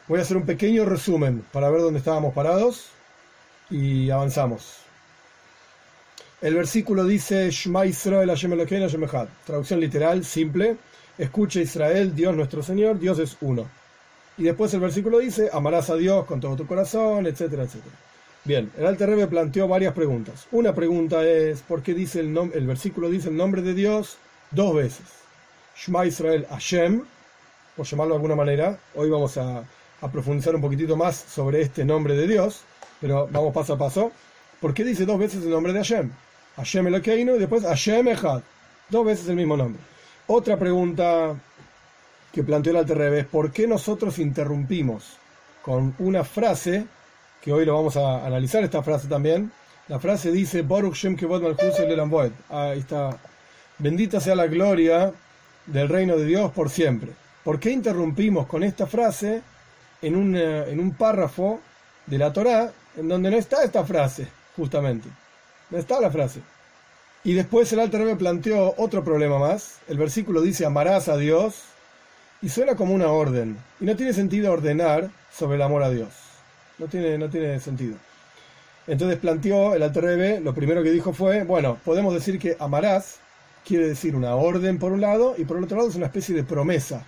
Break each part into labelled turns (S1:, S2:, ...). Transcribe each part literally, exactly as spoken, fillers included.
S1: Voy a hacer un pequeño resumen para ver dónde estábamos parados y avanzamos. El versículo dice Shema Israel Hashem Elokeinu Hashem Echad. Traducción literal, simple. Escucha Israel, Dios nuestro Señor, Dios es uno. Y después el versículo dice, amarás a Dios con todo tu corazón, etcétera, etcétera. Bien, el Alter Rebbe planteó varias preguntas. Una pregunta es, ¿por qué dice el, nom- el versículo dice el nombre de Dios dos veces? Shema Israel Hashem, por llamarlo de alguna manera. Hoy vamos a, a profundizar un poquitito más sobre este nombre de Dios, pero vamos paso a paso. ¿Por qué dice dos veces el nombre de Hashem? Hashem Elokeinu y después Hashem Echad. Dos veces el mismo nombre. Otra pregunta que planteó el Alter Rebbe es ¿por qué nosotros interrumpimos con una frase, que hoy lo vamos a analizar esta frase también? La frase dice Baruch Shem Kevod Malchus Le'olam Vaed. Ahí está. Bendita sea la gloria del reino de Dios por siempre. ¿Por qué interrumpimos con esta frase en un, en un párrafo de la Torá en donde no está esta frase, justamente? No está la frase. Y después el Alter Rebbe planteó otro problema más. El versículo dice amarás a Dios y suena como una orden. Y no tiene sentido ordenar sobre el amor a Dios. No tiene, no tiene sentido. Entonces planteó el Alter Rebbe, lo primero que dijo fue, bueno, podemos decir que amarás quiere decir una orden por un lado y por el otro lado es una especie de promesa.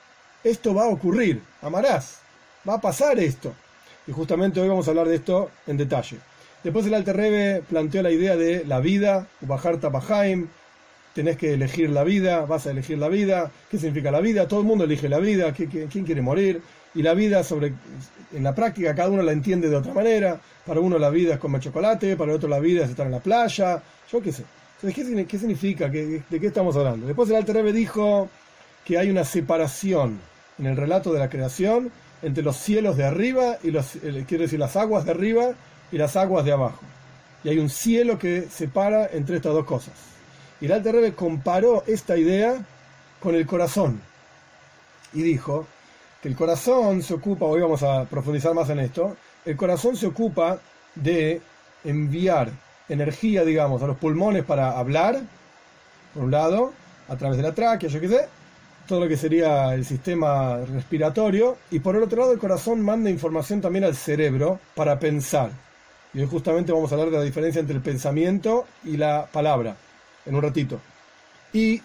S1: Esto va a ocurrir, amarás, va a pasar esto. Y justamente hoy vamos a hablar de esto en detalle. Después el Alter Rebbe planteó la idea de la vida, Ubajar Tapahaim, tenés que elegir la vida, vas a elegir la vida. ¿Qué significa la vida? Todo el mundo elige la vida, ¿quién quiere morir? Y la vida, sobre, en la práctica, cada uno la entiende de otra manera. Para uno la vida es comer chocolate, para otro la vida es estar en la playa, yo qué sé. Entonces, ¿qué, qué significa? ¿Qué, ¿De qué estamos hablando? Después el Alter Rebbe dijo que hay una separación en el relato de la creación entre los cielos de arriba y los, quiero decir, las aguas de arriba y las aguas de abajo. Y hay un cielo que separa entre estas dos cosas. Y el Alter Rebbe comparó esta idea con el corazón. Y dijo que el corazón se ocupa, hoy vamos a profundizar más en esto, el corazón se ocupa de enviar energía, digamos, a los pulmones para hablar, por un lado, a través de la tráquea, yo qué sé, todo lo que sería el sistema respiratorio, y por el otro lado el corazón manda información también al cerebro para pensar. Y hoy justamente vamos a hablar de la diferencia entre el pensamiento y la palabra, en un ratito. Y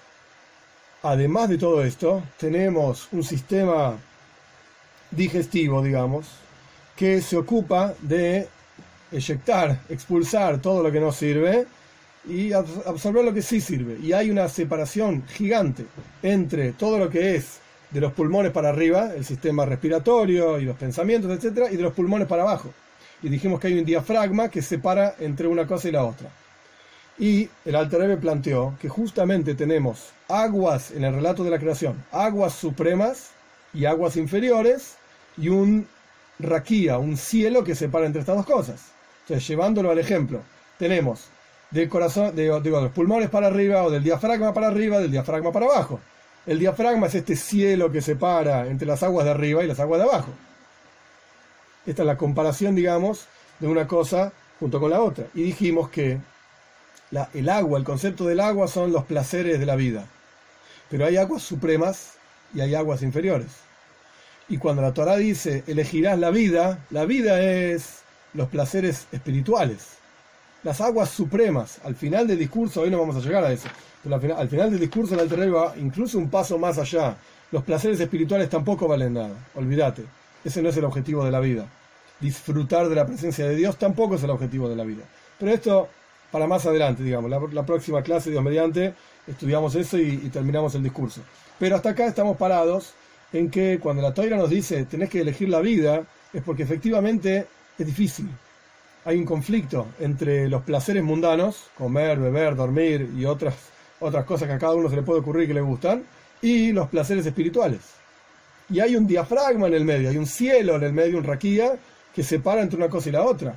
S1: además de todo esto, tenemos un sistema digestivo, digamos, que se ocupa de eyectar, expulsar todo lo que no sirve y absorber lo que sí sirve. Y hay una separación gigante entre todo lo que es de los pulmones para arriba, el sistema respiratorio y los pensamientos, etcétera, y de los pulmones para abajo. Y dijimos que hay un diafragma que separa entre una cosa y la otra. Y el Alter Rebbe planteó que justamente tenemos aguas en el relato de la creación, aguas supremas y aguas inferiores, y un raquía, un cielo que separa entre estas dos cosas. Entonces, llevándolo al ejemplo, tenemos del corazón, de, digo, de los pulmones para arriba, o del diafragma para arriba, del diafragma para abajo. El diafragma es este cielo que separa entre las aguas de arriba y las aguas de abajo. Esta es la comparación, digamos, de una cosa junto con la otra. Y dijimos que la, el agua, el concepto del agua son los placeres de la vida. Pero hay aguas supremas y hay aguas inferiores. Y cuando la Torá dice, elegirás la vida, la vida es los placeres espirituales. Las aguas supremas. Al final del discurso, hoy no vamos a llegar a eso, pero al final, al final del discurso el Alter Rebbe va incluso un paso más allá. Los placeres espirituales tampoco valen nada. Olvídate. Ese no es el objetivo de la vida. Disfrutar de la presencia de Dios tampoco es el objetivo de la vida. Pero esto para más adelante, digamos. La, la próxima clase, Dios mediante, estudiamos eso y, y terminamos el discurso. Pero hasta acá estamos parados en que cuando la Torá nos dice tenés que elegir la vida, es porque efectivamente es difícil. Hay un conflicto entre los placeres mundanos, comer, beber, dormir y otras, otras cosas que a cada uno se le puede ocurrir que le gustan, y los placeres espirituales. Y hay un diafragma en el medio, hay un cielo en el medio, un raquía, que separa entre una cosa y la otra.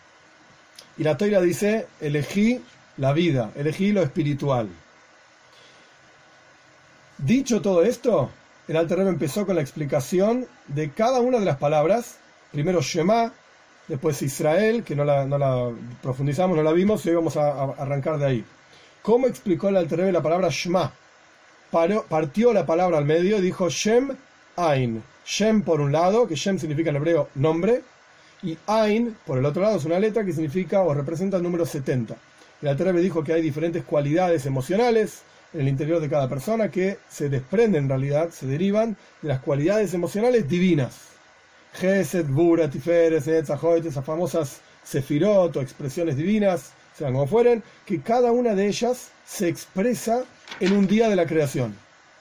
S1: Y la Torá dice, elegí la vida, elegí lo espiritual. Dicho todo esto, el Alter Rebbe empezó con la explicación de cada una de las palabras. Primero Shema, después Israel, que no la, no la profundizamos, no la vimos, y hoy vamos a, a arrancar de ahí. ¿Cómo explicó el Alter Rebbe la palabra Shema? Paró, partió la palabra al medio y dijo Shem Ain. Shem por un lado, que Shem significa en hebreo nombre, y Ain por el otro lado es una letra que significa o representa el número setenta. El Alter Rebbe dijo que hay diferentes cualidades emocionales en el interior de cada persona que se desprenden en realidad, se derivan de las cualidades emocionales divinas. Gesed, Bura, Tiferet, Netzachot, esas famosas sefirot o expresiones divinas, sean como fueren, que cada una de ellas se expresa en un día de la creación.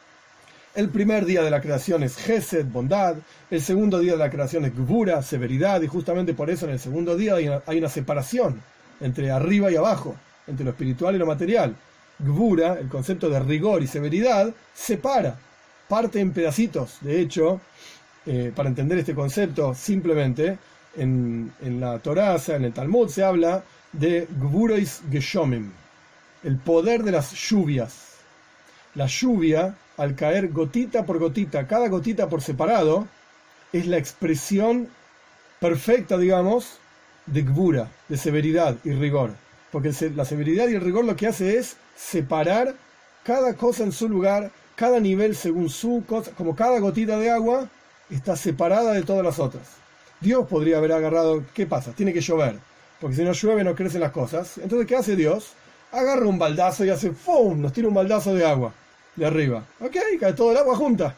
S1: El primer día de la creación es Gesed, bondad. El segundo día de la creación es Gvura, severidad. Y justamente por eso en el segundo día hay una, hay una separación entre arriba y abajo, entre lo espiritual y lo material. Gvura, el concepto de rigor y severidad, separa, parte en pedacitos. De hecho, eh, para entender este concepto, simplemente en, en la Torá, en el Talmud, se habla de Gvurois Geshomim, el poder de las lluvias. La lluvia, al caer gotita por gotita, cada gotita por separado, es la expresión perfecta, digamos, de Gvura, de severidad y rigor. Porque la severidad y el rigor lo que hace es separar cada cosa en su lugar, cada nivel según su cosa, como cada gotita de agua está separada de todas las otras. Dios podría haber agarrado, ¿qué pasa? Tiene que llover, porque si no llueve no crecen las cosas. Entonces, ¿qué hace Dios? Agarra un baldazo y hace ¡fum! Nos tira un baldazo de agua de arriba. Ok, cae todo el agua junta.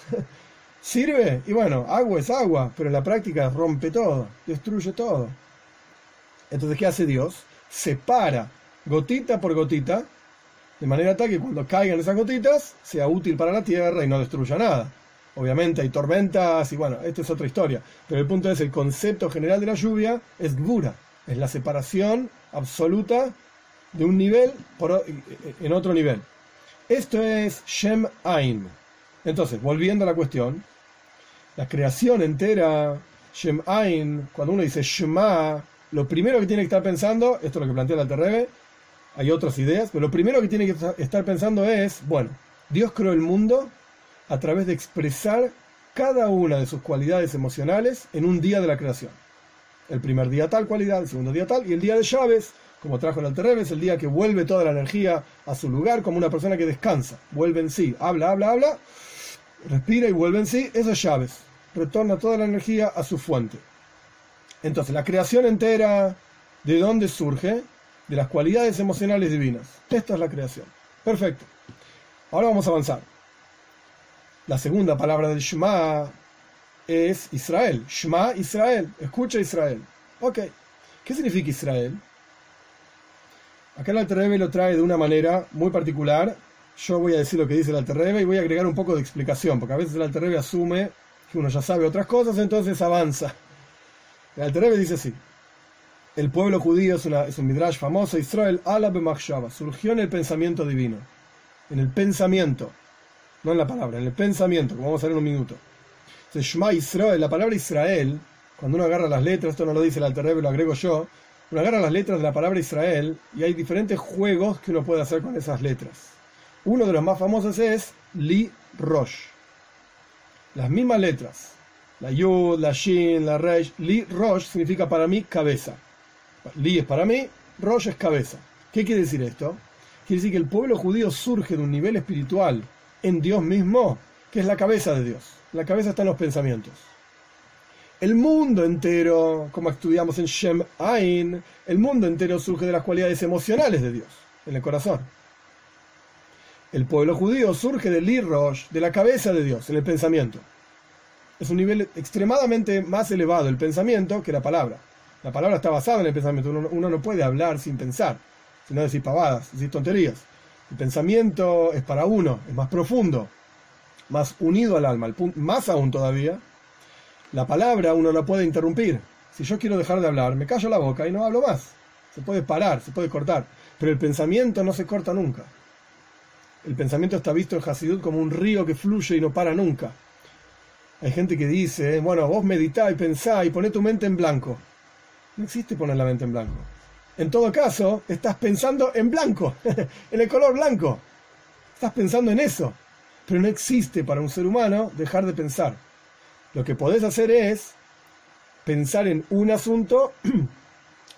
S1: ¿Sirve? Y bueno, agua es agua, pero en la práctica rompe todo, destruye todo. Entonces, ¿qué hace Dios? Separa gotita por gotita, de manera tal que cuando caigan esas gotitas sea útil para la tierra y no destruya nada. Obviamente hay tormentas y bueno, esta es otra historia. Pero el punto es, el concepto general de la lluvia es Gvura, es la separación absoluta de un nivel por, en otro nivel. Esto es Shem Ain. Entonces, volviendo a la cuestión, la creación entera, Shem Ain, cuando uno dice Shema, lo primero que tiene que estar pensando, esto es lo que plantea el Alter Rebbe, hay otras ideas, pero lo primero que tiene que estar pensando es, bueno, Dios creó el mundo a través de expresar cada una de sus cualidades emocionales en un día de la creación. El primer día tal cualidad, el segundo día tal, y el día de llaves, como trajo el Alter Rebbe, es el día que vuelve toda la energía a su lugar, como una persona que descansa, vuelve en sí, habla, habla, habla, respira y vuelve en sí, eso es llaves, retorna toda la energía a su fuente. Entonces, la creación entera, ¿de dónde surge? De las cualidades emocionales divinas. Esta es la creación. Perfecto. Ahora vamos a avanzar. La segunda palabra del Shema es Israel. Shema Israel. Escucha Israel. Ok. ¿Qué significa Israel? Acá el Alter Rebbe lo trae de una manera muy particular. Yo voy a decir lo que dice el Alter Rebbe y voy a agregar un poco de explicación, porque a veces el Alter Rebbe asume que uno ya sabe otras cosas, entonces avanza. El Alter Rebbe dice así: el pueblo judío es, una, es un midrash famoso. Israel ala b'machshava, surgió en el pensamiento divino, en el pensamiento, no en la palabra, en el pensamiento, como vamos a ver en un minuto. Entonces, Shema Israel, la palabra Israel, cuando uno agarra las letras, esto no lo dice el Alter Rebbe, lo agrego yo, uno agarra las letras de la palabra Israel y hay diferentes juegos que uno puede hacer con esas letras. Uno de los más famosos es Li Rosh, las mismas letras, la Yud, la Shin, la Reish. Li Rosh significa para mí cabeza. Li es para mí, Rosh es cabeza. ¿Qué quiere decir esto? Quiere decir que el pueblo judío surge de un nivel espiritual en Dios mismo, que es la cabeza de Dios. La cabeza está en los pensamientos. El mundo entero, como estudiamos en Shem Ain, el mundo entero surge de las cualidades emocionales de Dios, en el corazón. El pueblo judío surge del Li Rosh, de la cabeza de Dios, en el pensamiento. Es un nivel extremadamente más elevado el pensamiento que la palabra. La palabra está basada en el pensamiento. Uno, uno no puede hablar sin pensar, sino decir pavadas, decir tonterías. El pensamiento es para uno, es más profundo, más unido al alma. El punto, más aún todavía, la palabra uno la puede interrumpir. Si yo quiero dejar de hablar, me callo la boca y no hablo más. Se puede parar, se puede cortar. Pero el pensamiento no se corta nunca. El pensamiento está visto en Hasidut como un río que fluye y no para nunca. Hay gente que dice, bueno, vos meditá y pensá y poné tu mente en blanco. No existe poner la mente en blanco. En todo caso, estás pensando en blanco, en el color blanco. Estás pensando en eso. Pero no existe para un ser humano dejar de pensar. Lo que podés hacer es pensar en un asunto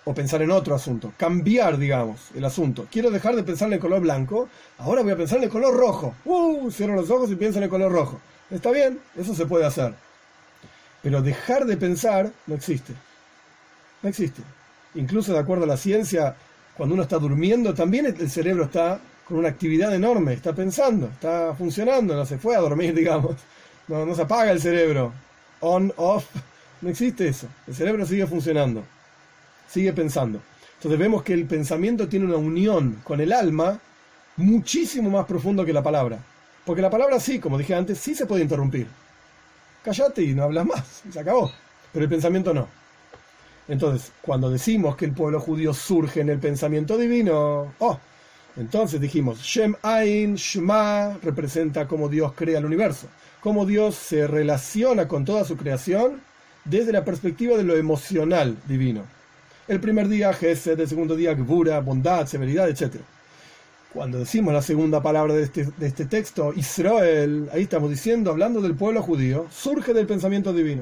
S1: o pensar en otro asunto, cambiar, digamos, el asunto. Quiero dejar de pensar en el color blanco, ahora voy a pensar en el color rojo. Uh, cierro los ojos y pienso en el color rojo. Está bien, eso se puede hacer. Pero dejar de pensar no existe. No existe. Incluso de acuerdo a la ciencia, cuando uno está durmiendo, también el cerebro está con una actividad enorme, está pensando, está funcionando, no se fue a dormir, digamos. No, no se apaga el cerebro. On, off, no existe eso. El cerebro sigue funcionando. Sigue pensando. Entonces vemos que el pensamiento tiene una unión con el alma muchísimo más profundo que la palabra. Porque la palabra sí, como dije antes, sí se puede interrumpir. Cállate y no hablas más, se acabó. Pero el pensamiento no. Entonces, cuando decimos que el pueblo judío surge en el pensamiento divino, oh, entonces dijimos, Shem Ain, Shema, representa cómo Dios crea el universo. Cómo Dios se relaciona con toda su creación desde la perspectiva de lo emocional divino. El primer día, Gesed, el segundo día, Gvura, bondad, severidad, etcétera. Cuando decimos la segunda palabra de este, de este texto, Israel, ahí estamos diciendo, hablando del pueblo judío, surge del pensamiento divino.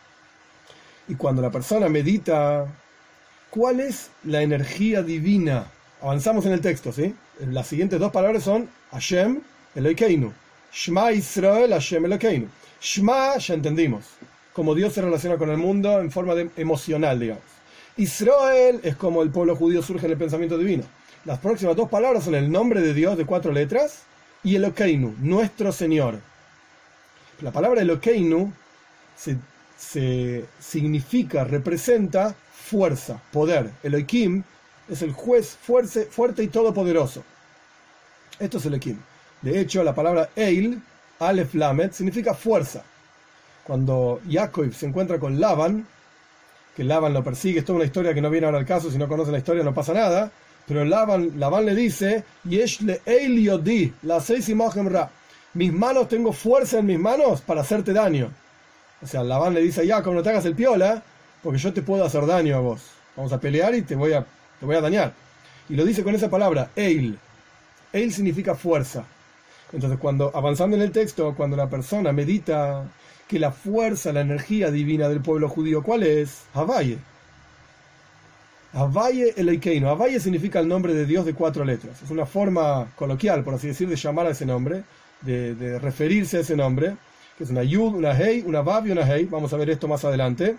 S1: Y cuando la persona medita, ¿cuál es la energía divina? Avanzamos en el texto, ¿sí? Las siguientes dos palabras son Hashem Elokeinu. Shema Israel, Hashem Elokeinu. Shema, ya entendimos, como Dios se relaciona con el mundo en forma de, emocional, digamos. Israel es como el pueblo judío surge en el pensamiento divino. Las próximas dos palabras son el nombre de Dios de cuatro letras y Elokeinu, nuestro Señor. La palabra Elokeinu se, se significa, representa fuerza, poder. Elohim es el juez fuerte, fuerte y todopoderoso. Esto es Elohim. De hecho, la palabra Eil, Aleph Lamed, significa fuerza. Cuando Jacob se encuentra con Laban, que Laban lo persigue, es toda una historia que no viene ahora al caso, si no conocen la historia no pasa nada, pero Laban, Laban le dice, Yeshle Eil Yodi, la seis imagen ra, mis manos, tengo fuerza en mis manos para hacerte daño. O sea, Laban le dice a Jacob, no te hagas el piola, porque yo te puedo hacer daño a vos. Vamos a pelear y te voy a, te voy a dañar. Y lo dice con esa palabra, Eil. Eil significa fuerza. Entonces, cuando avanzando en el texto, cuando la persona medita que la fuerza, la energía divina del pueblo judío, ¿cuál es? Havaye. Havaye Elokeinu. Havaye significa el nombre de Dios de cuatro letras. Es una forma coloquial, por así decir, de llamar a ese nombre, de, de referirse a ese nombre, que es una Yud, una Hei, una Vav y una Hei. Vamos a ver esto más adelante.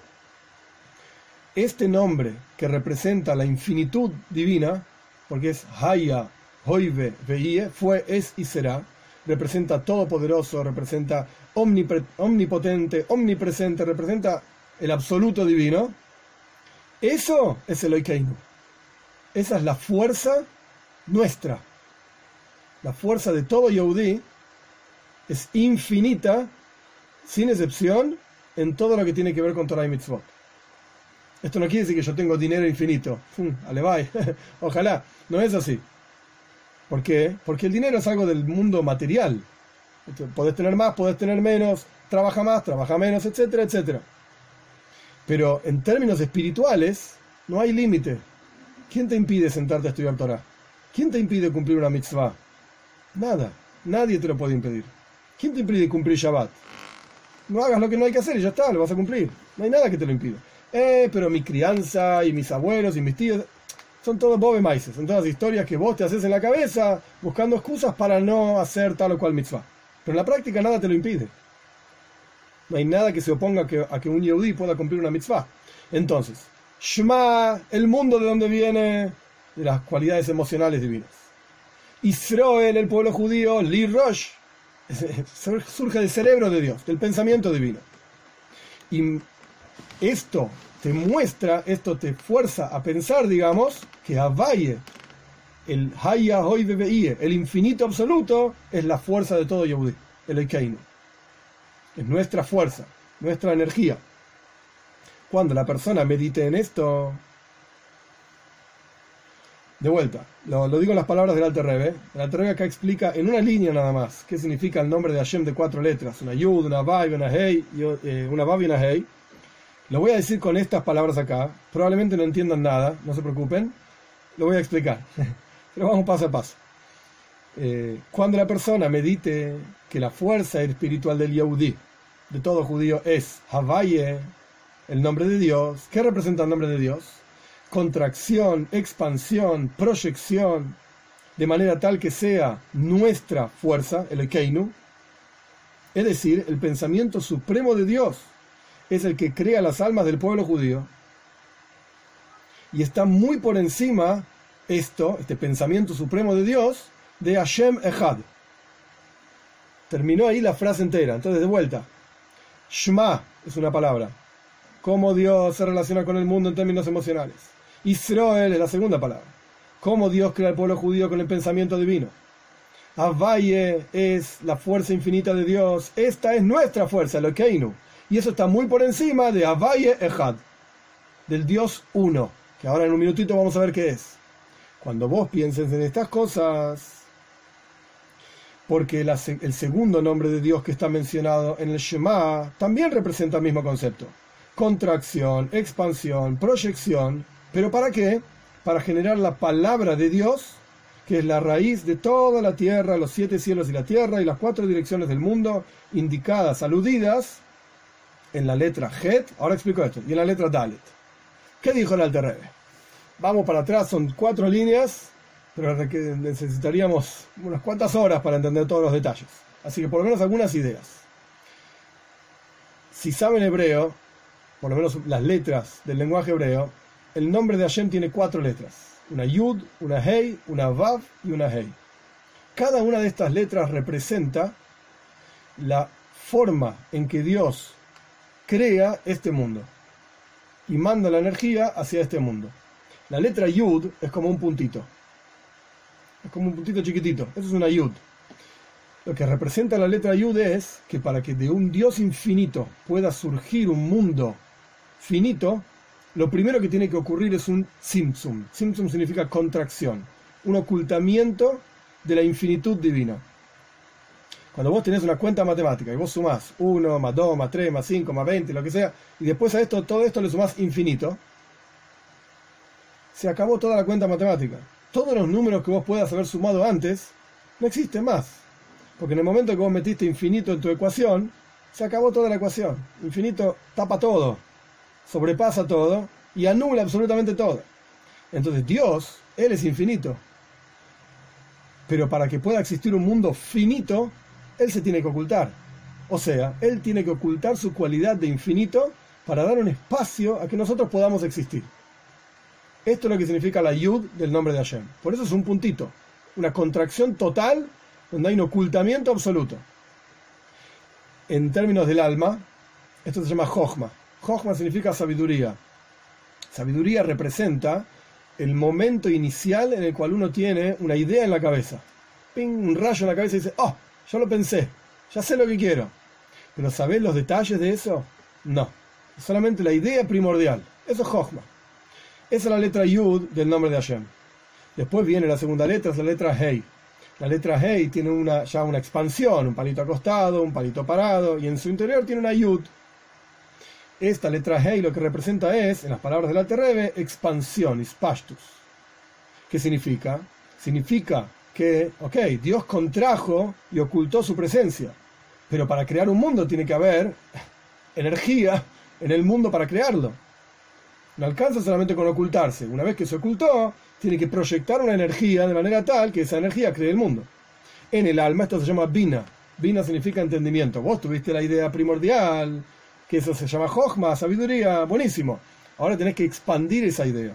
S1: Este nombre que representa la infinitud divina, porque es Haya, Hoive, Veie, fue, es y será, representa todopoderoso, representa omnipotente, omnipresente, representa el absoluto divino. Eso es el Elokeinu. Esa es la fuerza nuestra. La fuerza de todo Yehudí es infinita, sin excepción, en todo lo que tiene que ver con Torah y Mitzvot. Esto no quiere decir que yo tengo dinero infinito. Alevay. Ojalá. No es así. ¿Por qué? Porque el dinero es algo del mundo material. Podés tener más, podés tener menos, trabaja más, trabaja menos, etcétera, etcétera. Pero en términos espirituales, no hay límite. ¿Quién te impide sentarte a estudiar Torah? ¿Quién te impide cumplir una mitzvah? Nada. Nadie te lo puede impedir. ¿Quién te impide cumplir Shabbat? No hagas lo que no hay que hacer y ya está, lo vas a cumplir. No hay nada que te lo impida. Eh, pero mi crianza y mis abuelos y mis tíos... Son todos bobe maices, son todas historias que vos te haces en la cabeza buscando excusas para no hacer tal o cual mitzvah. Pero en la práctica nada te lo impide. No hay nada que se oponga a que, a que un yehudí pueda cumplir una mitzvah. Entonces, Shema, el mundo de donde viene, de las cualidades emocionales divinas. Israel, el pueblo judío, Li Rosh, surge del cerebro de Dios, del pensamiento divino. Y esto te muestra, esto te fuerza a pensar, digamos, que Havaye, el Haya Hoy Bebeie, el infinito absoluto, es la fuerza de todo Yehudí, el Elokeinu. Es nuestra fuerza, nuestra energía. Cuando la persona medite en esto, de vuelta, lo, lo digo en las palabras del Alter Rebbe. El Alter Rebbe acá explica en una línea nada más qué significa el nombre de Hashem de cuatro letras, una Yud, una Vav, una Hei, eh, una Vav y una Hei. Lo voy a decir con estas palabras acá. Probablemente no entiendan nada, no se preocupen. Lo voy a explicar. Pero vamos paso a paso. Eh, cuando la persona medite que la fuerza espiritual del Yehudí, de todo judío, es Havaye, el nombre de Dios. ¿Qué representa el nombre de Dios? contracción, expansión, proyección, de manera tal que sea nuestra fuerza, el Ekeinu, es decir, el pensamiento supremo de Dios, es el que crea las almas del pueblo judío, y está muy por encima esto, este pensamiento supremo de Dios, de Hashem Echad. Terminó ahí la frase entera. Entonces, de vuelta, Shema es una palabra. Cómo Dios se relaciona con el mundo en términos emocionales. Israel es la segunda palabra. Cómo Dios crea el pueblo judío con el pensamiento divino. Havaye es la fuerza infinita de Dios. Esta es nuestra fuerza, el Ekeinu. Y eso está muy por encima de Havaye Echad, del Dios uno, que ahora en un minutito vamos a ver qué es. Cuando vos pienses en estas cosas, porque la, el segundo nombre de Dios que está mencionado en el Shema también representa el mismo concepto. Contracción, expansión, proyección. ¿Pero para qué? Para generar la palabra de Dios, que es la raíz de toda la tierra, los siete cielos y la tierra, y las cuatro direcciones del mundo, indicadas, aludidas, en la letra Het. Ahora explico esto. Y en la letra Dalet. ¿Qué dijo el Alter Rebbe? Vamos para atrás, son cuatro líneas, pero necesitaríamos unas cuantas horas para entender todos los detalles. Así que por lo menos algunas ideas. Si saben hebreo, por lo menos las letras del lenguaje hebreo, el nombre de Hashem tiene cuatro letras. Una Yud, una Hei, una Vav y una Hei. Cada una de estas letras representa la forma en que Dios crea este mundo y manda la energía hacia este mundo. La letra Yud es como un puntito. Es como un puntito chiquitito. Eso es una Yud. Lo que representa la letra Yud es que para que de un Dios infinito pueda surgir un mundo finito, lo primero que tiene que ocurrir es un Tzimtzum. Tzimtzum significa contracción, un ocultamiento de la infinitud divina. Cuando vos tenés una cuenta matemática y vos sumás uno, más dos, más tres, más cinco, más veinte, lo que sea, y después a esto, todo esto le sumás infinito, se acabó toda la cuenta matemática. Todos los números que vos puedas haber sumado antes no existen más. Porque en el momento que vos metiste infinito en tu ecuación, se acabó toda la ecuación. Infinito tapa todo, sobrepasa todo y anula absolutamente todo. Entonces Dios, Él es infinito. Pero para que pueda existir un mundo finito, Él se tiene que ocultar. O sea, Él tiene que ocultar su cualidad de infinito para dar un espacio a que nosotros podamos existir. Esto es lo que significa la Yud del nombre de Hashem. Por eso es un puntito, una contracción total donde hay un ocultamiento absoluto. En términos del alma, esto se llama Jochma. Jochma significa sabiduría. Sabiduría representa el momento inicial en el cual uno tiene una idea en la cabeza. Ping, un rayo en la cabeza y dice, oh, ya lo pensé, ya sé lo que quiero. Pero ¿sabés los detalles de eso? No. Es solamente la idea primordial. Eso es Jochma. Esa es la letra Yud del nombre de Hashem. Después viene la segunda letra, es la letra Hei. La letra Hei tiene una, ya una expansión, un palito acostado, un palito parado, y en su interior tiene una Yud. Esta letra Hei lo que representa es, en las palabras del Alter Rebbe, expansión, ispashtus. ¿Qué significa? Significa que, ok, Dios contrajo y ocultó su presencia, pero para crear un mundo tiene que haber energía en el mundo para crearlo. No alcanza solamente con ocultarse. Una vez que se ocultó, tiene que proyectar una energía de manera tal que esa energía cree el mundo. En el alma esto se llama Bina. Bina significa entendimiento. Vos tuviste la idea primordial, que eso se llama Jochma, sabiduría, buenísimo. Ahora tenés que expandir esa idea.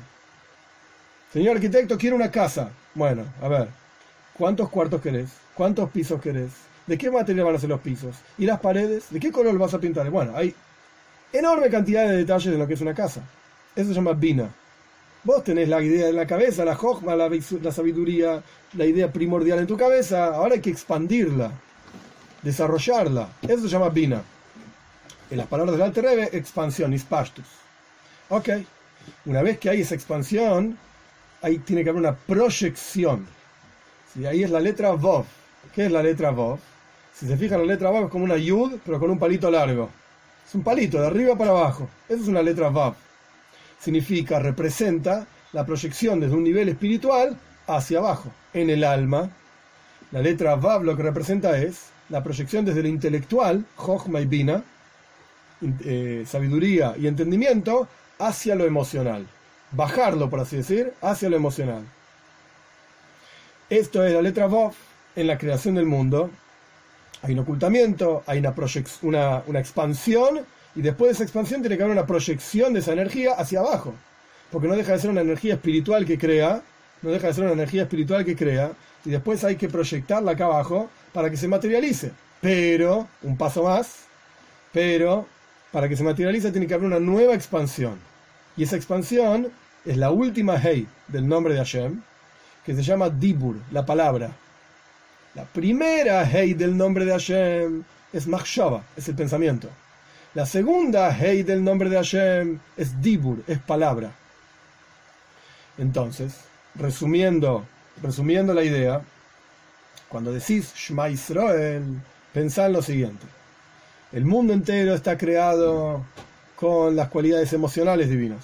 S1: Señor arquitecto, quiero una casa. Bueno, a ver, ¿cuántos cuartos querés? ¿Cuántos pisos querés? ¿De qué material van a ser los pisos? ¿Y las paredes? ¿De qué color vas a pintar? Bueno, hay enorme cantidad de detalles de lo que es una casa. Eso se llama Bina. Vos tenés la idea en la cabeza, la Jochma, la, la sabiduría, la idea primordial en tu cabeza. Ahora hay que expandirla, desarrollarla. Eso se llama Bina. En las palabras del Alter Rebbe, expansión, ispashtus. Ok. Una vez que hay esa expansión, ahí tiene que haber una proyección. ¿Sí? Ahí es la letra Vov. ¿Qué es la letra Vov? Si se fijan, la letra Vov es como una Yud, pero con un palito largo. Es un palito, de arriba para abajo. Esa es una letra Vav. Significa, representa la proyección desde un nivel espiritual hacia abajo. En el alma, la letra Vav lo que representa es la proyección desde lo intelectual, Jochma y Bina, eh, sabiduría y entendimiento, hacia lo emocional. bajarlo, por así decir, hacia lo emocional. Esto es la letra Vov en la creación del mundo. Hay un ocultamiento, hay una, una, una expansión, y después de esa expansión tiene que haber una proyección de esa energía hacia abajo, porque no deja de ser una energía espiritual que crea, no deja de ser una energía espiritual que crea, y después hay que proyectarla acá abajo para que se materialice. Pero, un paso más, pero para que se materialice tiene que haber una nueva expansión, y esa expansión es la última Hei del nombre de Hashem, que se llama Dibur, la palabra. La primera Hei del nombre de Hashem es Machshava, es el pensamiento. La segunda Hei del nombre de Hashem es Dibur, es palabra. Entonces, resumiendo, resumiendo la idea, cuando decís Shema Israel, pensá en lo siguiente. El mundo entero está creado con las cualidades emocionales divinas.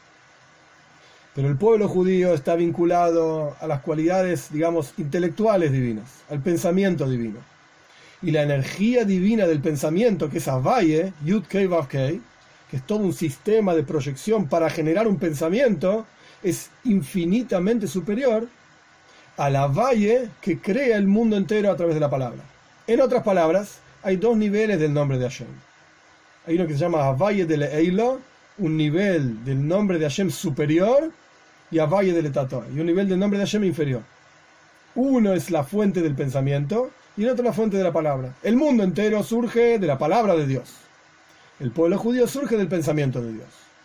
S1: Pero el pueblo judío está vinculado a las cualidades, digamos, intelectuales divinas, al pensamiento divino. Y la energía divina del pensamiento, que es Havaye, Yud Kei Vav Kei, que es todo un sistema de proyección para generar un pensamiento, es infinitamente superior a la Havaye que crea el mundo entero a través de la palabra. En otras palabras, hay dos niveles del nombre de Hashem. Hay uno que se llama Havaye de Le'eilo, un nivel del nombre de Hashem superior, y Havaye de Letatoy, y un nivel del nombre de Hashem inferior. Uno es la fuente del pensamiento, y el otro la fuente de la palabra. El mundo entero surge de la palabra de Dios. El pueblo judío surge del pensamiento de Dios.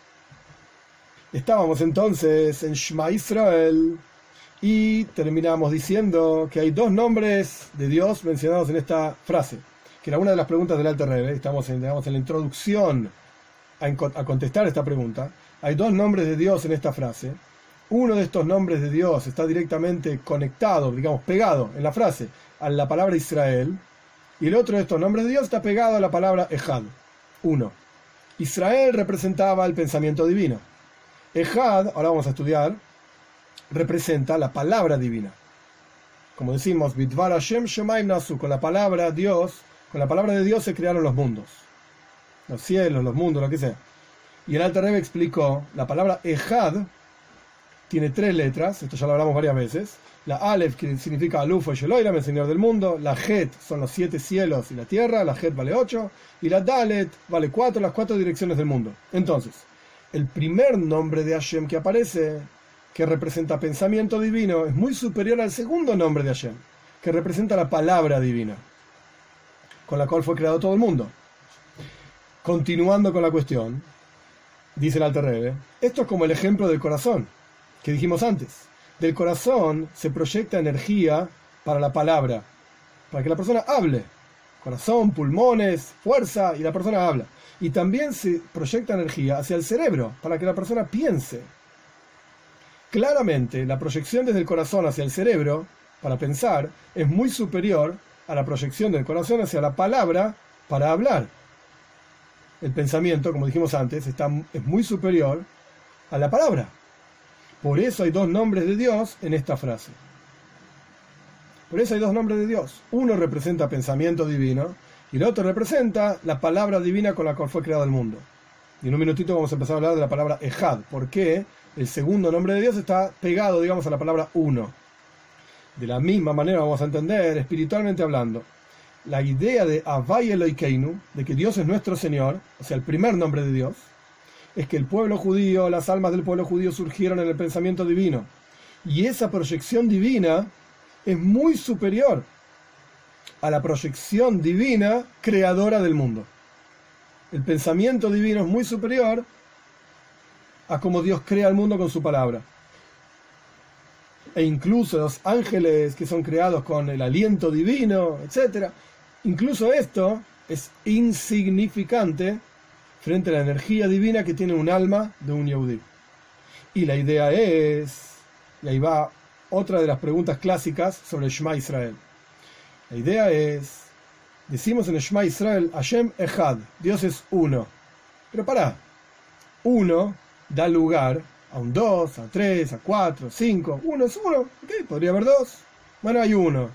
S1: Estábamos entonces en Shema Israel, y terminamos diciendo que hay dos nombres de Dios mencionados en esta frase, que era una de las preguntas del Alter Rebbe. Estamos en, digamos, en la introducción a, a contestar esta pregunta. Hay dos nombres de Dios en esta frase. Uno de estos nombres de Dios está directamente conectado, digamos, pegado en la frase a la palabra Israel, y el otro de estos nombres de Dios está pegado a la palabra Ejad. Uno. Israel representaba el pensamiento divino. Ejad, ahora vamos a estudiar, representa la palabra divina. Como decimos, Bidvar Hashem Shemaim Nasu, con la palabra Dios, con la palabra de Dios se crearon los mundos, los cielos, los mundos, lo que sea. Y el Alter Rebbe explicó, la palabra Ejad tiene tres letras, esto ya lo hablamos varias veces. La Aleph, que significa Alufo y Sheloilam, el Señor del mundo. La Het son los siete cielos y la tierra, la Het vale ocho. Y la Dalet vale cuatro, las cuatro direcciones del mundo. Entonces, el primer nombre de Hashem que aparece, que representa pensamiento divino, es muy superior al segundo nombre de Hashem, que representa la palabra divina, con la cual fue creado todo el mundo. Continuando con la cuestión, dice el Alter Rebbe, esto es como el ejemplo del corazón, que dijimos antes. Del corazón se proyecta energía para la palabra, para que la persona hable. Corazón, pulmones, fuerza, y la persona habla. Y también se proyecta energía hacia el cerebro, para que la persona piense. Claramente, la proyección desde el corazón hacia el cerebro, para pensar, es muy superior a la proyección del corazón hacia la palabra, para hablar. El pensamiento, como dijimos antes, está, es muy superior a la palabra. Por eso hay dos nombres de Dios en esta frase. Por eso hay dos nombres de Dios. Uno representa pensamiento divino y el otro representa la palabra divina con la cual fue creado el mundo. Y en un minutito vamos a empezar a hablar de la palabra Ejad, porque el segundo nombre de Dios está pegado, digamos, a la palabra uno. De la misma manera vamos a entender, espiritualmente hablando, la idea de Havai Eloikeinu, de que Dios es nuestro Señor, o sea, el primer nombre de Dios, es que el pueblo judío, las almas del pueblo judío surgieron en el pensamiento divino. Y esa proyección divina es muy superior a la proyección divina creadora del mundo. El pensamiento divino es muy superior a cómo Dios crea el mundo con su palabra. E incluso los ángeles que son creados con el aliento divino, etcétera. Incluso esto es insignificante frente a la energía divina que tiene un alma de un Yehudí. Y la idea es, y ahí va otra de las preguntas clásicas sobre el Shema Israel. La idea es, decimos en el Shema Israel, Hashem Echad, Dios es uno. Pero pará, uno da lugar a un dos, a tres, a cuatro, cinco, uno es uno, ¿ok? Podría haber dos. Bueno, hay uno.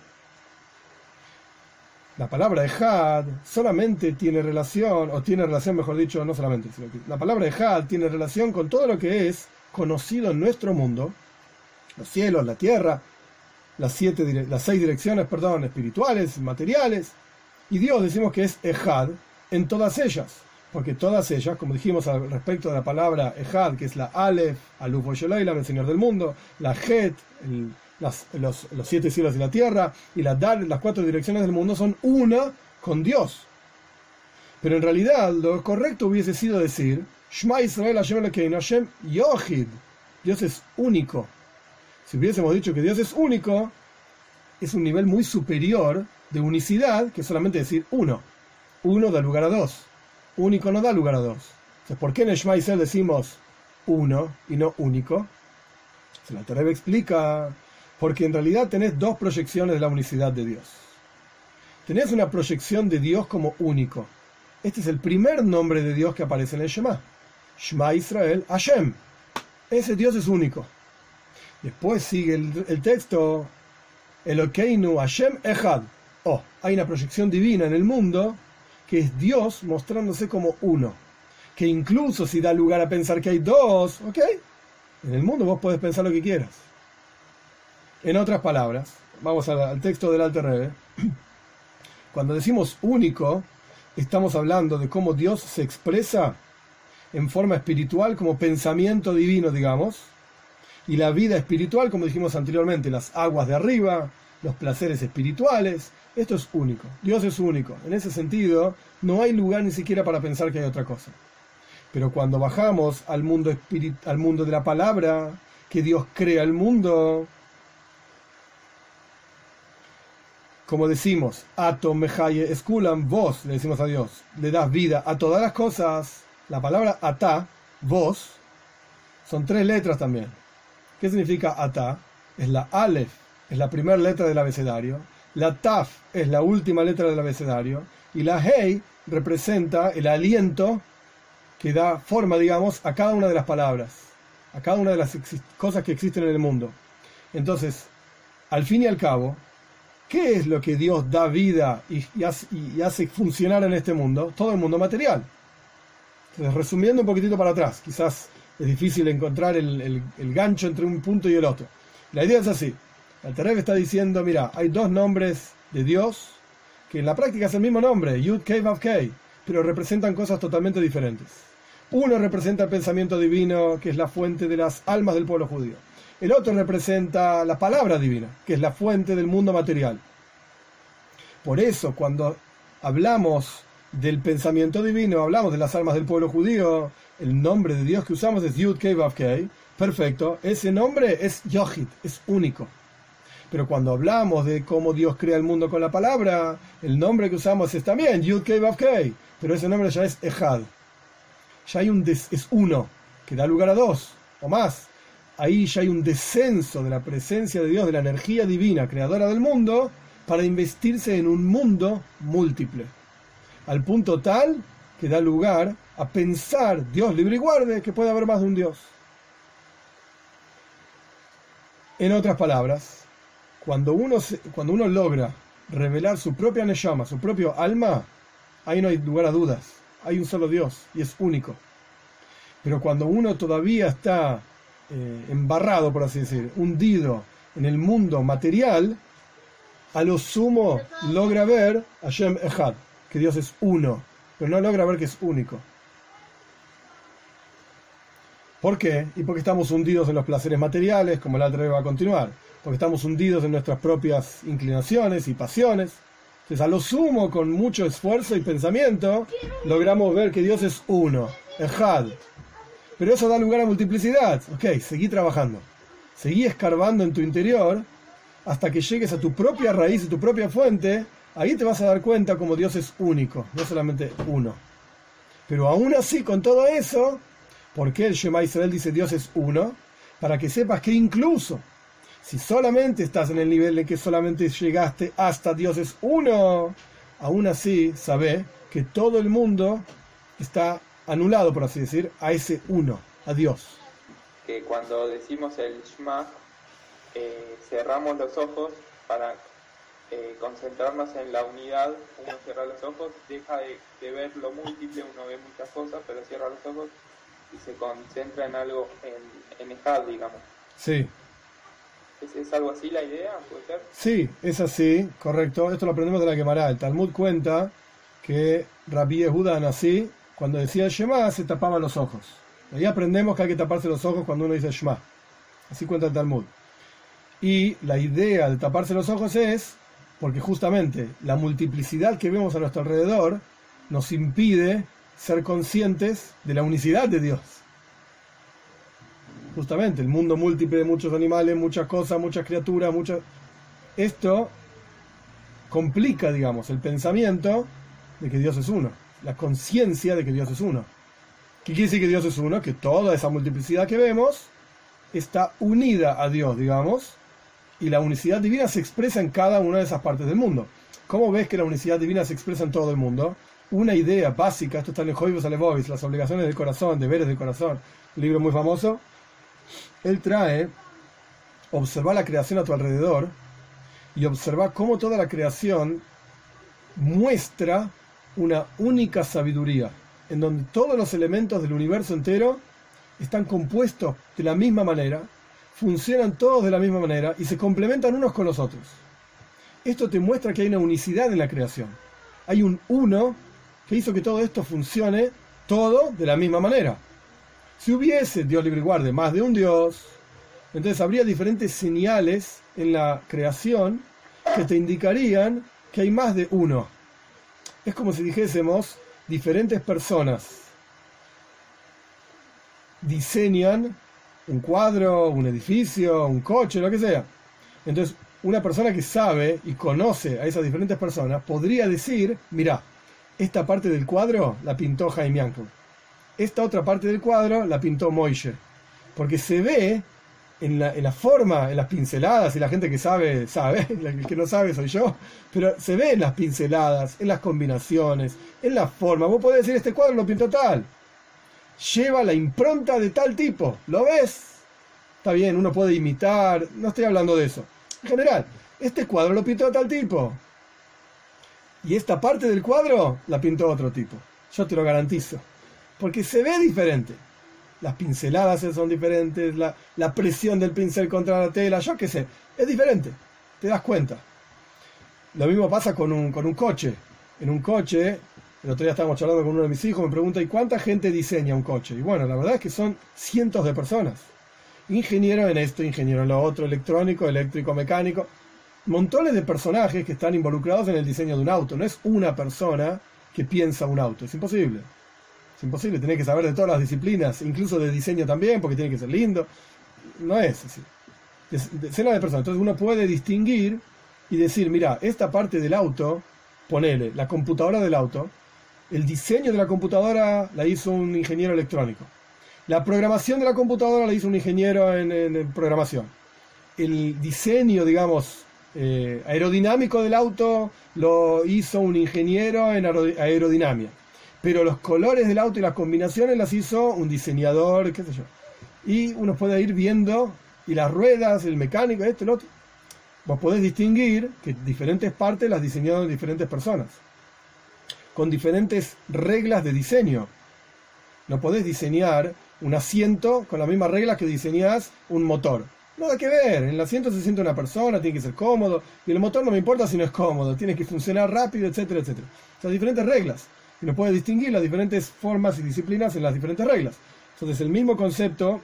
S1: La palabra Ejad solamente tiene relación, o tiene relación, mejor dicho, no solamente, sino que la palabra Ejad tiene relación con todo lo que es conocido en nuestro mundo, los cielos, la tierra, las, siete, las seis direcciones, perdón, espirituales, materiales, y Dios decimos que es Ejad en todas ellas, porque todas ellas, como dijimos al respecto de la palabra Ejad, que es la Aleph, Aluf Oyeloilam, el Señor del mundo, la Het, el, las, los, los siete cielos y la tierra, y la Dal, las cuatro direcciones del mundo, son una con Dios. Pero en realidad lo correcto hubiese sido decir Shema Israel Hashem Elokeinu Hashem Yochid. Dios es único. Si hubiésemos dicho que Dios es único, es un nivel muy superior de unicidad que solamente decir uno. Uno da lugar a dos. Único no da lugar a dos. Entonces, ¿por qué en el Shema Israel decimos uno y no único? Se la Torá explica, porque en realidad tenés dos proyecciones de la unicidad de Dios. Tenés una proyección de Dios como único. Este es el primer nombre de Dios que aparece en el Shema. Shema Israel Hashem. Ese Dios es único. Después sigue el, el texto Elokeinu Hashem Echad. Oh, hay una proyección divina en el mundo que es Dios mostrándose como uno. Que incluso si da lugar a pensar que hay dos, ok, en el mundo vos podés pensar lo que quieras. En otras palabras, vamos al, al texto del Alter Rebbe. Cuando decimos único, estamos hablando de cómo Dios se expresa en forma espiritual como pensamiento divino, digamos, y la vida espiritual, como dijimos anteriormente, las aguas de arriba, los placeres espirituales. Esto es único. Dios es único. En ese sentido, no hay lugar ni siquiera para pensar que hay otra cosa. Pero cuando bajamos al mundo, espirit- al mundo de la palabra, que Dios crea el mundo, como decimos, Ato Mehaye Eskulam, vos, le decimos a Dios, le das vida a todas las cosas. La palabra Atá, vos, son tres letras también. ¿Qué significa Atá? Es la Aleph, es la primera letra del abecedario. La Taf es la última letra del abecedario. Y la Hei representa el aliento que da forma, digamos, a cada una de las palabras, a cada una de las cosas que existen en el mundo. Entonces, al fin y al cabo, ¿qué es lo que Dios da vida y, y, hace, y hace funcionar en este mundo? Todo el mundo material. Entonces, resumiendo un poquitito para atrás, quizás es difícil encontrar el, el, el gancho entre un punto y el otro. La idea es así. El Alter Rebbe está diciendo, mira, hay dos nombres de Dios, que en la práctica es el mismo nombre, Yud Kei Vav Kei, pero representan cosas totalmente diferentes. Uno representa el pensamiento divino, que es la fuente de las almas del pueblo judío. El otro representa la palabra divina, que es la fuente del mundo material. Por eso, cuando hablamos del pensamiento divino, hablamos de las almas del pueblo judío, el nombre de Dios que usamos es Yud Kei Vav Kei. Perfecto, ese nombre es Yochid, es único. Pero cuando hablamos de cómo Dios crea el mundo con la palabra, el nombre que usamos es también Yud Kei Vav Kei, pero ese nombre ya es Ejad. Ya hay un des, es uno, que da lugar a dos o más. Ahí ya hay un descenso de la presencia de Dios, de la energía divina creadora del mundo, para investirse en un mundo múltiple, al punto tal que da lugar a pensar, Dios libre y guarde, que puede haber más de un Dios. En otras palabras, cuando uno, se, cuando uno logra revelar su propia neshama, su propio alma, ahí no hay lugar a dudas, hay un solo Dios y es único. Pero cuando uno todavía está eh, embarrado, por así decir, hundido en el mundo material, a lo sumo logra ver Hashem Echad, que Dios es uno, pero no logra ver que es único. ¿Por qué? Y porque estamos hundidos en los placeres materiales, como el Alter Rebbe va a continuar, porque estamos hundidos en nuestras propias inclinaciones y pasiones. Entonces, a lo sumo, con mucho esfuerzo y pensamiento, logramos ver que Dios es uno, Echad. Pero eso da lugar a multiplicidad. Ok, seguí trabajando, seguí escarbando en tu interior, hasta que llegues a tu propia raíz y tu propia fuente. Ahí te vas a dar cuenta como Dios es único, no solamente uno. Pero aún así, con todo eso, ¿por qué el Shema Israel dice Dios es uno? Para que sepas que incluso si solamente estás en el nivel en que solamente llegaste hasta Dios es uno, aún así sabe que todo el mundo está anulado, por así decir, a ese uno, a Dios.
S2: Que cuando decimos el Shema, eh, cerramos los ojos para eh, concentrarnos en la unidad. Uno cierra los ojos, deja de, de ver lo múltiple, uno ve muchas cosas, pero cierra los ojos y se concentra en algo, en, en Ejad, digamos.
S1: Sí.
S2: ¿Es, ¿Es algo así la idea? ¿Puede ser?
S1: Sí, es así, correcto. Esto lo aprendemos de la Gemara. El Talmud cuenta que Rabbi Yehuda Anasí, cuando decía el Shema, se tapaba los ojos. Ahí aprendemos que hay que taparse los ojos cuando uno dice Shema. Así cuenta el Talmud. Y la idea de taparse los ojos es porque justamente la multiplicidad que vemos a nuestro alrededor nos impide ser conscientes de la unicidad de Dios. Justamente, el mundo múltiple de muchos animales, muchas cosas, muchas criaturas, muchas... Esto complica, digamos, el pensamiento de que Dios es uno, la conciencia de que Dios es uno. ¿Qué quiere decir que Dios es uno? Que toda esa multiplicidad que vemos está unida a Dios, digamos, y la unicidad divina se expresa en cada una de esas partes del mundo. ¿Cómo ves que la unicidad divina se expresa en todo el mundo? Una idea básica, esto está en el Joivos Alevovis, las obligaciones del corazón, deberes del corazón, un libro muy famoso. Él trae, observar la creación a tu alrededor y observar cómo toda la creación muestra una única sabiduría, en donde todos los elementos del universo entero están compuestos de la misma manera, funcionan todos de la misma manera y se complementan unos con los otros. Esto te muestra que hay una unicidad en la creación. Hay un uno que hizo que todo esto funcione todo de la misma manera. Si hubiese, Dios libre y guarde, más de un Dios, entonces habría diferentes señales en la creación que te indicarían que hay más de uno. Es como si dijésemos, diferentes personas diseñan un cuadro, un edificio, un coche, lo que sea. Entonces, una persona que sabe y conoce a esas diferentes personas podría decir, mirá, esta parte del cuadro la pintó Jaime Yankel. Esta otra parte del cuadro la pintó Moishe. Porque se ve en la, en la forma, en las pinceladas, y la gente que sabe, sabe, la que no sabe soy yo, pero se ve en las pinceladas, en las combinaciones, en la forma. Vos podés decir, este cuadro lo pintó tal. Lleva la impronta de tal tipo. ¿Lo ves? Está bien, uno puede imitar, no estoy hablando de eso. En general, este cuadro lo pintó tal tipo. Y esta parte del cuadro la pintó otro tipo. Yo te lo garantizo. Porque se ve diferente. Las pinceladas son diferentes, la, la presión del pincel contra la tela, yo qué sé, es diferente. Te das cuenta. Lo mismo pasa con un, con un coche. En un coche, el otro día estábamos charlando con uno de mis hijos, me pregunta, ¿y cuánta gente diseña un coche? Y bueno, la verdad es que son cientos de personas. Ingeniero en esto, ingeniero en lo otro, electrónico, eléctrico, mecánico. Montones de personajes que están involucrados en el diseño de un auto. No es una persona que piensa un auto, es imposible. Es imposible, tenés que saber de todas las disciplinas, incluso de diseño también, porque tiene que ser lindo. No es así. Decenas de personas. Entonces uno puede distinguir y decir, mira, esta parte del auto, ponele, la computadora del auto, el diseño de la computadora la hizo un ingeniero electrónico. La programación de la computadora la hizo un ingeniero en, en, en programación. El diseño, digamos, eh, aerodinámico del auto lo hizo un ingeniero en aerodinámica. Pero los colores del auto y las combinaciones las hizo un diseñador, qué sé yo. Y uno puede ir viendo, y las ruedas, el mecánico, esto, el otro. Vos podés distinguir que diferentes partes las diseñaron diferentes personas, con diferentes reglas de diseño. No podés diseñar un asiento con las mismas reglas que diseñás un motor. Nada que ver, en el asiento se siente una persona, tiene que ser cómodo, y el motor no me importa si no es cómodo, tiene que funcionar rápido, etcétera, etcétera. O sea, diferentes reglas. Y uno puede distinguir las diferentes formas y disciplinas en las diferentes reglas. Entonces el mismo concepto,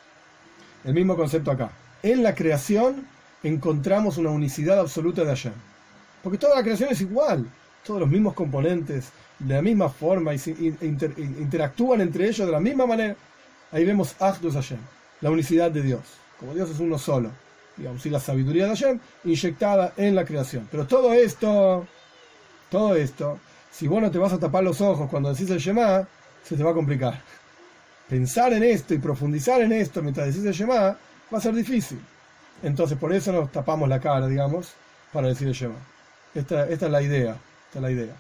S1: el mismo concepto acá. En la creación encontramos una unicidad absoluta de Hashem. Porque toda la creación es igual. Todos los mismos componentes, de la misma forma, y se inter, interactúan entre ellos de la misma manera. Ahí vemos Achdus Hashem, la unicidad de Dios. Como Dios es uno solo. Digamos, y la sabiduría de Hashem inyectada en la creación. Pero todo esto, todo esto... Si vos no te vas a tapar los ojos cuando decís el Shema, se te va a complicar. Pensar en esto y profundizar en esto mientras decís el Shema va a ser difícil. Entonces por eso nos tapamos la cara, digamos, para decir el Shema. Esta, esta es la idea. Esta es la idea.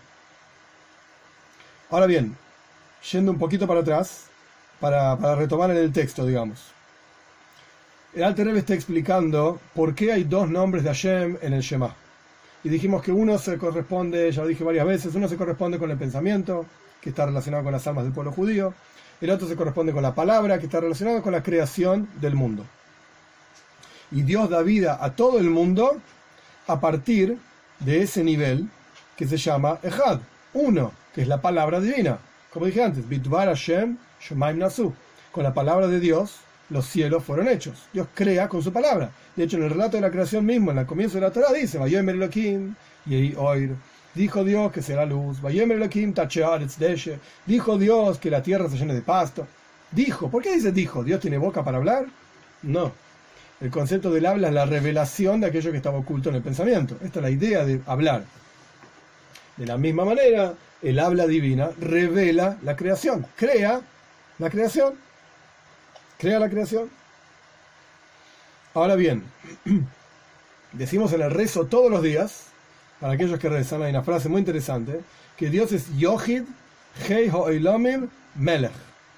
S1: Ahora bien, yendo un poquito para atrás, para, para retomar en el texto, digamos. El Alter Rebbe está explicando por qué hay dos nombres de Hashem en el Shema. Y dijimos que uno se corresponde, ya lo dije varias veces, uno se corresponde con el pensamiento, que está relacionado con las almas del pueblo judío. El otro se corresponde con la palabra, que está relacionado con la creación del mundo. Y Dios da vida a todo el mundo a partir de ese nivel que se llama Ejad, uno, que es la palabra divina. Como dije antes, Bidvar Hashem Shemaim Nasu. Con la palabra de Dios, los cielos fueron hechos. Dios crea con su palabra. De hecho, en el relato de la creación mismo, en el comienzo de la Torah, dice, Vayomer Elohim, Yehi Oir. Dijo Dios que será luz. Vayomer Elohim, Tachearetz Deshe. Dijo Dios que la tierra se llene de pasto. Dijo. ¿Por qué dice dijo? ¿Dios tiene boca para hablar? No. El concepto del habla es la revelación de aquello que estaba oculto en el pensamiento. Esta es la idea de hablar. De la misma manera, el habla divina revela la creación. Crea la creación. Crea la creación. Ahora bien, decimos en el rezo todos los días, para aquellos que rezan, hay una frase muy interesante, que Dios es Yohid, Hei Ho'olamim, Melech.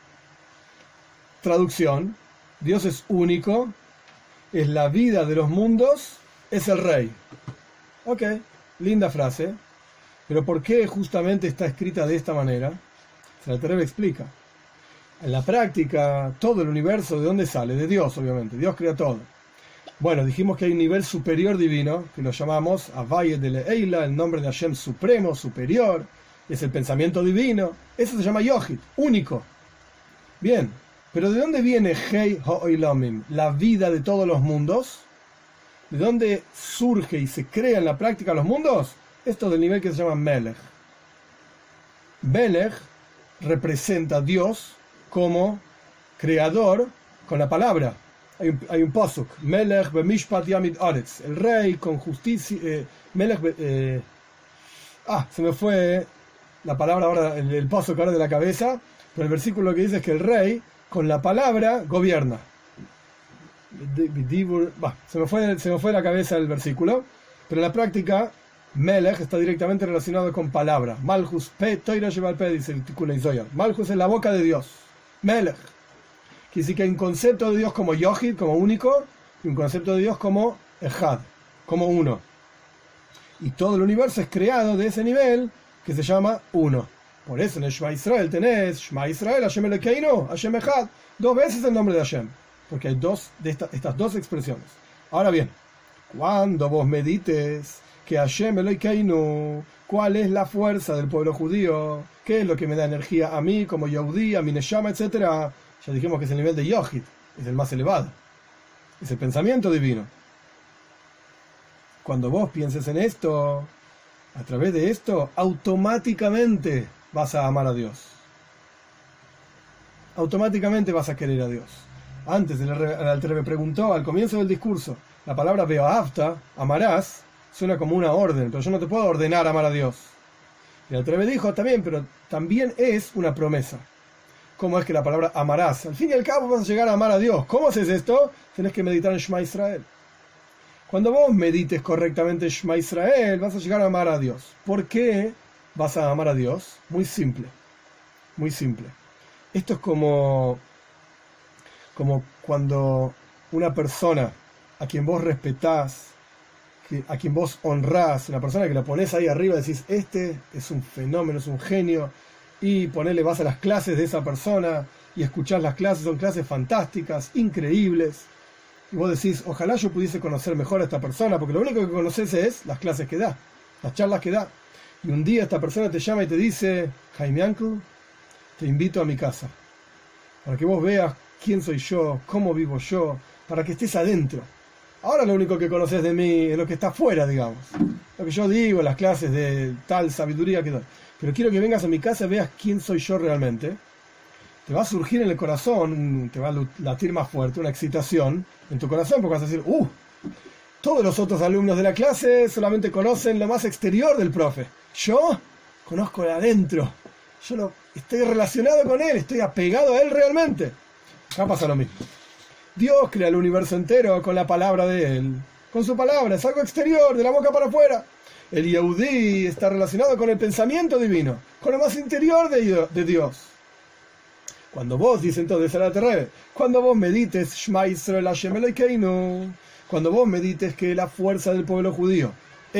S1: Traducción, Dios es único, es la vida de los mundos, es el rey. Ok, linda frase, pero ¿por qué justamente está escrita de esta manera? Se la Terebe explica. En la práctica, todo el universo, ¿de dónde sale? De Dios, obviamente. Dios crea todo. Bueno, dijimos que hay un nivel superior divino, que lo llamamos Avaye de Leila, el nombre de Hashem supremo, superior, es el pensamiento divino. Eso se llama Yohid, único. Bien, pero ¿de dónde viene Hei Ho'olamim, la vida de todos los mundos? ¿De dónde surge y se crea en la práctica los mundos? Esto del nivel que se llama Melech. Melech representa a Dios como creador con la palabra. Hay un, hay un posuk, Melech bemishpat yamid aretz, el rey con justicia, eh, Melech, eh, ah, se me fue la palabra ahora, el, el posuk ahora de la cabeza, pero el versículo que dice es que el rey con la palabra gobierna. Bah, se me fue, se me fue la cabeza el versículo, pero en la práctica Melech está directamente relacionado con palabra. Malchus pe toira sheval pe, dice el Tikkun Zohar. Malchus es la boca de Dios. Melech. Quiere decir que hay un concepto de Dios como Yohid, como único, y un concepto de Dios como Ejad, como uno. Y todo el universo es creado de ese nivel que se llama uno. Por eso en el Shema Israel tenés Shema Israel, Hashem Elokeinu, Hashem Ejad, dos veces el nombre de Hashem, porque hay dos de esta, estas dos expresiones. Ahora bien, cuando vos medites que Hashem Elokeinu, ¿cuál es la fuerza del pueblo judío? ¿Qué es lo que me da energía a mí como Yehudí, a mi Neshama, etcétera? Ya dijimos que es el nivel de Yohid, es el más elevado, es el pensamiento divino. Cuando vos pienses en esto, a través de esto, automáticamente vas a amar a Dios. Automáticamente vas a querer a Dios. Antes el Alter me preguntó al comienzo del discurso, la palabra ve'ahavta, amarás, suena como una orden, pero yo no te puedo ordenar amar a Dios. Y el Alter me dijo también, pero también es una promesa. ¿Cómo es que la palabra amarás? Al fin y al cabo vas a llegar a amar a Dios. ¿Cómo haces esto? Tenés que meditar en Shema Israel. Cuando vos medites correctamente en Shema Israel, vas a llegar a amar a Dios. ¿Por qué vas a amar a Dios? Muy simple. Muy simple. Esto es como, como cuando una persona a quien vos respetás, que, a quien vos honrás, una persona que la pones ahí arriba y decís, este es un fenómeno, es un genio, y ponele, vas a las clases de esa persona y escuchás las clases, son clases fantásticas, increíbles, y vos decís, ojalá yo pudiese conocer mejor a esta persona, porque lo único que conoces es las clases que da, las charlas que da. Y un día esta persona te llama y te dice, Jaime Uncle, te invito a mi casa, para que vos veas quién soy yo, cómo vivo yo, para que estés adentro. Ahora lo único que conoces de mí es lo que está afuera, digamos, lo que yo digo, las clases de tal sabiduría que doy. Pero quiero que vengas a mi casa y veas quién soy yo realmente. Te va a surgir en el corazón, te va a latir más fuerte, una excitación en tu corazón, porque vas a decir, uh, todos los otros alumnos de la clase solamente conocen lo más exterior del profe. Yo conozco el adentro. Yo lo, estoy relacionado con él, estoy apegado a él realmente. Acá pasa lo mismo. Dios crea el universo entero con la palabra de él. Con su palabra, es algo exterior, de la boca para afuera. El Yehudí está relacionado con el pensamiento divino, con lo más interior de, de Dios. Cuando vos, dice entonces el Alter Rebbe, cuando vos medites Shema Israel Hashem Elokeinu, cuando vos medites que la fuerza del pueblo judío es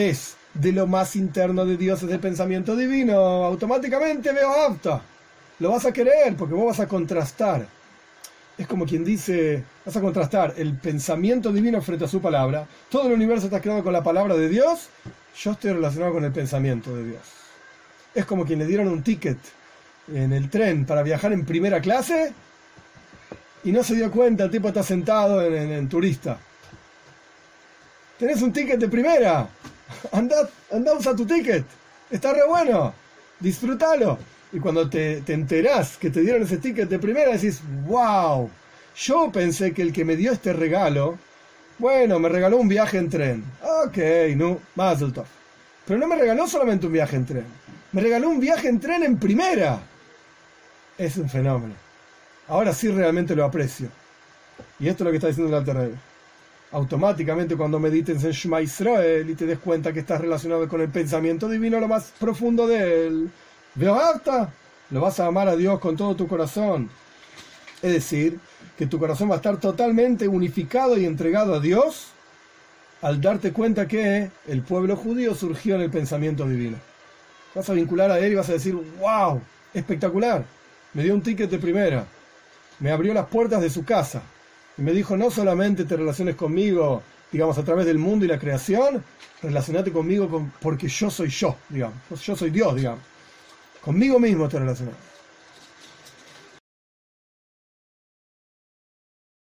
S1: de lo más interno de Dios es el pensamiento divino, automáticamente veo apta. Lo vas a querer porque vos vas a contrastar. Es como quien dice, vas a contrastar el pensamiento divino frente a su palabra. Todo el universo está creado con la palabra de Dios. Yo estoy relacionado con el pensamiento de Dios. Es como quien le dieron un ticket en el tren para viajar en primera clase y no se dio cuenta, el tipo está sentado en, en, en turista. Tenés un ticket de primera. Anda, anda, usa tu ticket. Está re bueno. Disfrútalo. Y cuando te, te enterás que te dieron ese ticket de primera, decís, wow, yo pensé que el que me dio este regalo, bueno, me regaló un viaje en tren. Ok, no, mazel tov. Pero no me regaló solamente un viaje en tren. Me regaló un viaje en tren en primera. Es un fenómeno. Ahora sí realmente lo aprecio. Y esto es lo que está diciendo el Alter Rebbe. Automáticamente cuando medites en Shema Israel y te des cuenta que estás relacionado con el pensamiento divino lo más profundo de él, veo apta, lo vas a amar a Dios con todo tu corazón. Es decir, que tu corazón va a estar totalmente unificado y entregado a Dios al darte cuenta que el pueblo judío surgió en el pensamiento divino. Vas a vincular a él y vas a decir, wow, espectacular, me dio un ticket de primera, me abrió las puertas de su casa y me dijo, no solamente te relaciones conmigo, digamos, a través del mundo y la creación, relacionate conmigo con, porque yo soy yo, digamos, yo soy Dios, digamos. Conmigo mismo te relacionas.